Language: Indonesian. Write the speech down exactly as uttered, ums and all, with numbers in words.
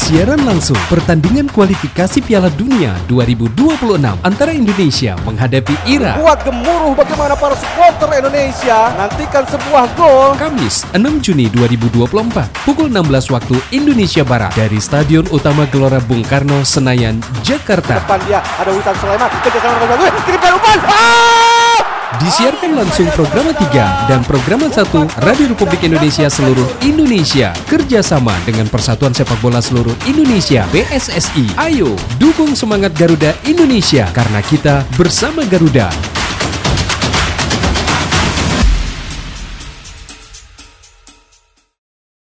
Siaran langsung pertandingan kualifikasi Piala Dunia dua ribu dua puluh enam antara Indonesia menghadapi Irak. Buat gemuruh bagaimana para supporter Indonesia nantikan sebuah gol. Kamis enam Juni dua ribu dua puluh empat pukul enam belas waktu Indonesia Barat dari Stadion Utama Gelora Bung Karno, Senayan, Jakarta. Depan dia ada Witan Sulaiman, kejar sama kirimkan umpan. Disiarkan langsung Programa tiga dan Programa satu Radio Republik Indonesia seluruh Indonesia kerjasama dengan Persatuan Sepak Bola Seluruh Indonesia P S S I. Ayo dukung semangat Garuda Indonesia karena kita bersama Garuda.